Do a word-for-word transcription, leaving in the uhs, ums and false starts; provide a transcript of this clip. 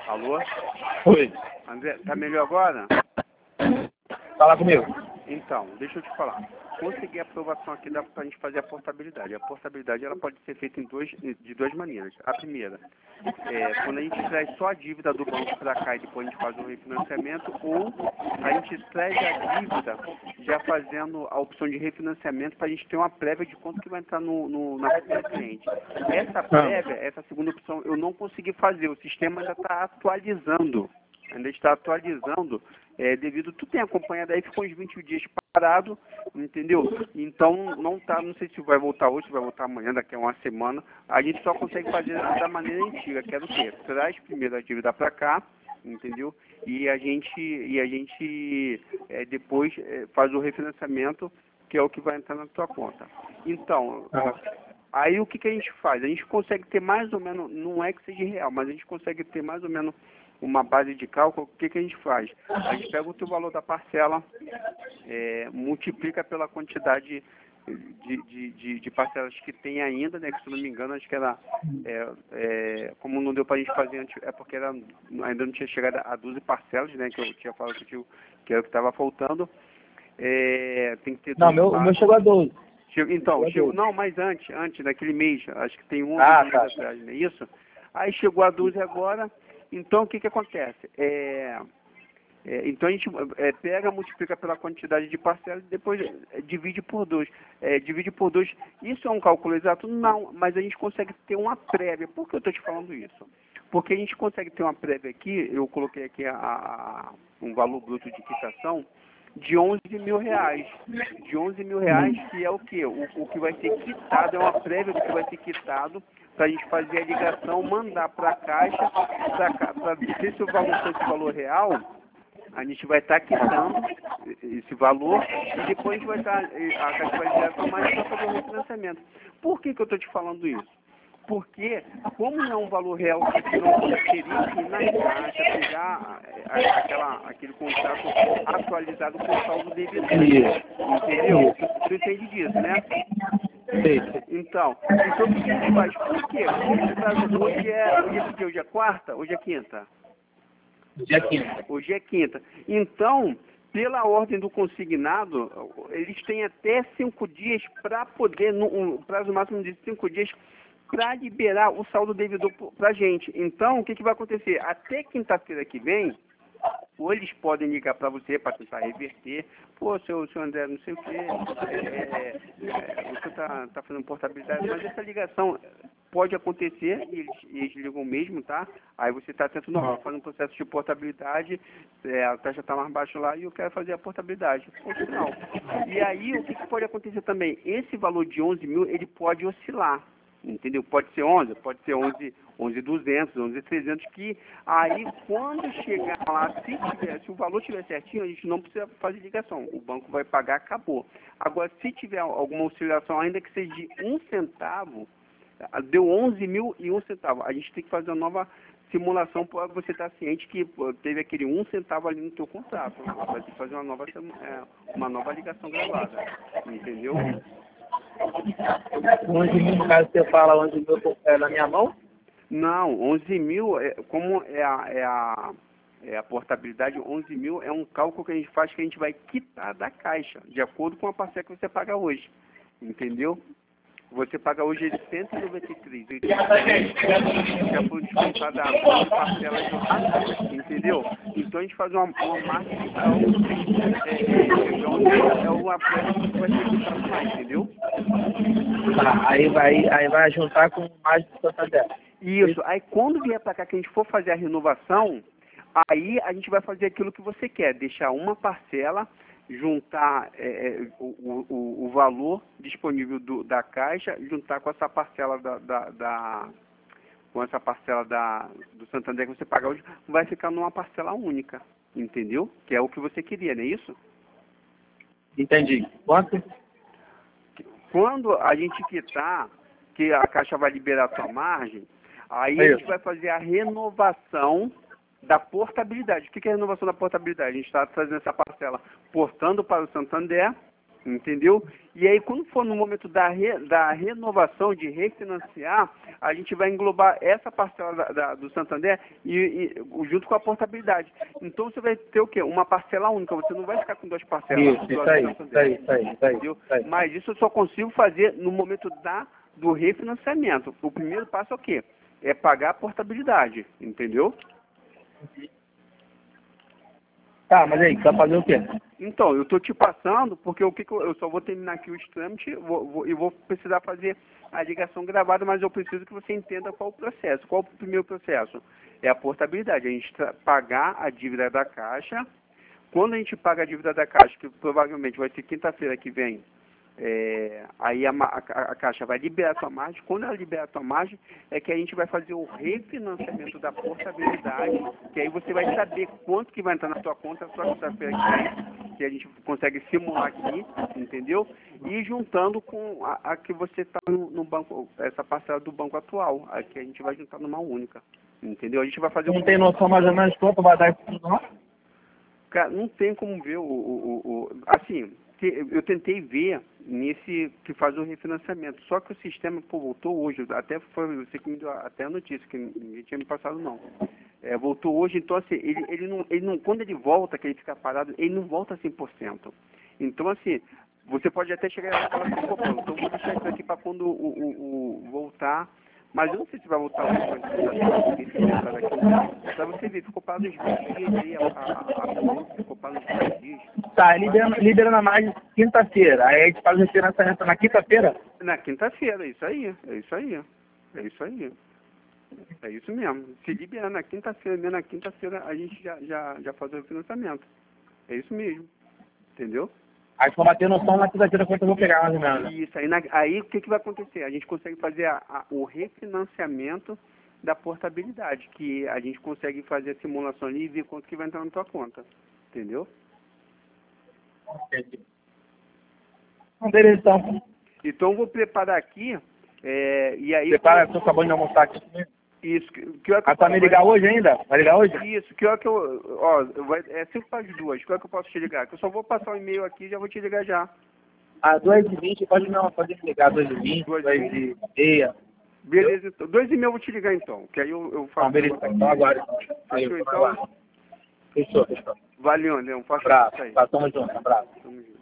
Alô? Oi. André, tá melhor agora? Fala comigo. Então, deixa eu te falar. Consegui a aprovação aqui dá pra gente fazer a portabilidade. A portabilidade ela pode ser feita em dois, de duas maneiras. A primeira, é quando a gente traz só a dívida do banco para cá e depois a gente faz o refinanciamento, ou a gente traz a dívida já fazendo a opção de refinanciamento para a gente ter uma prévia de quanto que vai entrar no, no, na conta do cliente. Essa prévia, essa segunda opção, eu não consegui fazer. O sistema ainda está atualizando. Ainda está atualizando, é, devido, tu tem acompanhado aí, ficou uns vinte dias parado, entendeu? Então, não tá, não sei se vai voltar hoje, se vai voltar amanhã, daqui a uma semana, a gente só consegue fazer da maneira antiga, que é o quê? Traz primeiro a dívida para cá, entendeu? E a gente, e a gente é, depois é, faz o refinanciamento, que é o que vai entrar na tua conta. Então, aí o que, que a gente faz? A gente consegue ter mais ou menos, não é que seja real, mas a gente consegue ter mais ou menos uma base de cálculo. O que, que a gente faz? A gente pega o teu valor da parcela, é, multiplica pela quantidade de, de, de, de parcelas que tem ainda, né? Que se não me engano, acho que era, é, é, como não deu para a gente fazer antes, é porque era, ainda não tinha chegado a doze parcelas, né? Que eu tinha falado que, eu, que era o que estava faltando. É, tem que ter Não, meu, o meu chegou a doze. Chegou, então, chegou chegou, não, mas antes, antes, naquele mês, acho que tem um ah, dias tá. atrás, não é isso? Aí chegou a doze agora. Então, o que que acontece? É, é, então, a gente é, pega, multiplica pela quantidade de parcelas e depois é, divide por dois. É, divide por dois. Isso é um cálculo exato? Não, mas a gente consegue ter uma prévia. Por que eu estou te falando isso? Porque a gente consegue ter uma prévia aqui, eu coloquei aqui a, a, um valor bruto de quitação de onze mil reais. De onze mil reais, que é o quê? O, o que vai ser quitado, é uma prévia do que vai ser quitado, para a gente fazer a ligação, mandar para a Caixa, para ver se o valor for esse valor real, a gente vai estar tá quitando esse valor e depois a gente vai estar, tá, a Caixa vai gerar mais para fazer o refinanciamento. Por que que eu estou te falando isso? Porque, como não é um valor real, senão você teria que ir na Caixa, pegar aquela, aquele contrato atualizado com o saldo devedor. Entendeu? Você entende disso, né? Sim. Então, então o que a gente faz? Por quê? Como o prazo hoje é, hoje é que dia? Hoje é quarta? Hoje é quinta? Hoje é quinta. Hoje é quinta. Então, pela ordem do consignado, eles têm até cinco dias para poder, no, um prazo máximo de cinco dias, para liberar o saldo devedor para a gente. Então, o que, que vai acontecer? Até quinta-feira que vem, ou eles podem ligar para você para tentar reverter. Pô, seu, seu André, não sei o quê, é, é, você está tá fazendo portabilidade, mas essa ligação pode acontecer e eles, eles ligam mesmo, tá? Aí você está tentando fazer um processo de portabilidade, é, a taxa está mais baixa lá e eu quero fazer a portabilidade. Ponto final. E aí, o que, que pode acontecer também? Esse valor de onze mil, ele pode oscilar. Entendeu? Pode ser onze, pode ser onze, onze mil e duzentos, onze mil e trezentos, que aí quando chegar lá, se, tiver, se o valor estiver certinho, a gente não precisa fazer ligação. O banco vai pagar, acabou. Agora, se tiver alguma oscilação, ainda que seja de um centavo, deu onze mil e um centavo. A gente tem que fazer uma nova simulação para você estar ciente que pô, teve aquele um centavo ali no teu contrato. Vai ter que fazer uma nova, é, uma nova ligação gravada. Entendeu? onze mil, no caso, você fala onze mil é na minha mão? Não, onze mil, é, como é a, é, a, é a portabilidade, onze mil é um cálculo que a gente faz que a gente vai quitar da Caixa, de acordo com a parcela que você paga hoje. Entendeu? Você paga hoje cento e noventa e três reais, já foi descontada a duas parcelas lá, entendeu? Então a gente faz uma, uma margem de cálculo, é, é, onde é uma prévia que vai ser quitado lá, entendeu? Tá, aí vai, aí vai juntar com mais de Santander. Isso, aí quando vier para cá que a gente for fazer a renovação, aí a gente vai fazer aquilo que você quer, deixar uma parcela, juntar é, o, o, o valor disponível do, da Caixa, juntar com essa parcela da, da, da com essa parcela da, do Santander que você paga hoje, vai ficar numa parcela única, entendeu? Que é o que você queria, não é isso? Entendi. Quanto? Quando a gente quitar, que a Caixa vai liberar a sua margem, aí a gente vai fazer a renovação da portabilidade. O que é a renovação da portabilidade? A gente está trazendo essa parcela portando para o Santander, Entendeu? E aí, quando for no momento da, re, da renovação, de refinanciar, a gente vai englobar essa parcela da, da, do Santander e, e, junto com a portabilidade. Então, você vai ter o quê? Uma parcela única. Você não vai ficar com duas parcelas. Isso, isso aí, isso aí, isso aí, isso aí, entendeu? isso aí. Mas isso eu só consigo fazer no momento da, do refinanciamento. O primeiro passo é o quê? É pagar a portabilidade, entendeu? Tá, mas aí, vai fazer o quê? Então, eu estou te passando, porque o que, que eu, eu só vou terminar aqui os trâmites vou, vou, e vou precisar fazer a ligação gravada, mas eu preciso que você entenda qual o processo. Qual o primeiro processo? É a portabilidade, a gente pagar a dívida da Caixa. Quando a gente paga a dívida da Caixa, que provavelmente vai ser quinta-feira que vem, é, aí a, a, a Caixa vai liberar a sua margem. Quando ela liberar a sua margem, é que a gente vai fazer o refinanciamento da portabilidade, que aí você vai saber quanto que vai entrar na sua conta só quinta-feira que vem, que a gente consegue simular aqui, entendeu? E juntando com a, a que você está no, no banco, essa parcela do banco atual, a que a gente vai juntar numa única, entendeu? A gente vai fazer... Não um... tem noção mais ou menos quanto vai dar isso tudo, não? Cara, não tem como ver o... o, o, o assim, eu tentei ver nesse que faz o refinanciamento, só que o sistema pô, voltou hoje, até foi você que me deu até a notícia, que ninguém tinha me passado não. É, voltou hoje, então assim, ele, ele, não, ele não, quando ele volta, que ele fica parado, ele não volta cem por cento. Então assim, você pode até chegar e falar assim, pô, Paulo, então vou deixar isso aqui para quando o, o, o voltar, mas eu não sei se vai voltar hoje, para você ver, ficou parado uns vinte dias aí, a, a, a conta ficou parado uns vinte dias. Tá, liberando, liberando a margem quinta-feira, aí a gente faz o refinanciamento na quinta-feira? Na quinta-feira, é isso aí, é isso aí, é isso aí. É isso mesmo. Se liberar na quinta-feira, mesmo na quinta-feira a gente já, já, já faz o refinanciamento. É isso mesmo. Entendeu? Aí só bater noção na quinta-feira quanto eu vou pegar mais ou menos. Isso, aí, na, aí o que, que vai acontecer? A gente consegue fazer a, a, o refinanciamento da portabilidade, que a gente consegue fazer a simulação ali e ver quanto que vai entrar na tua conta. Entendeu? Entendi. Então, beleza, então. Então eu vou preparar aqui, é, e aí... Prepara, estou acabando de almoçar aqui. Isso, que, que hora que Ah, tá me ligar hoje ainda? Vai ligar hoje? Isso, que hora que eu... Ó, vai, é cinco para as duas, que hora que eu posso te ligar? Que eu só vou passar o e-mail aqui e já vou te ligar já. Às duas e vinte, pode não, pode me ligar, duas e vinte, duas e meia. Beleza, então. dois e meia eu vou te ligar então, que aí eu, eu faço... Ah, beleza, então agora. Fechou então? Fechou, fechou. Valeu, André, um forte Abraço, abraço aí. tá, tamo junto, abraço. Tamo junto.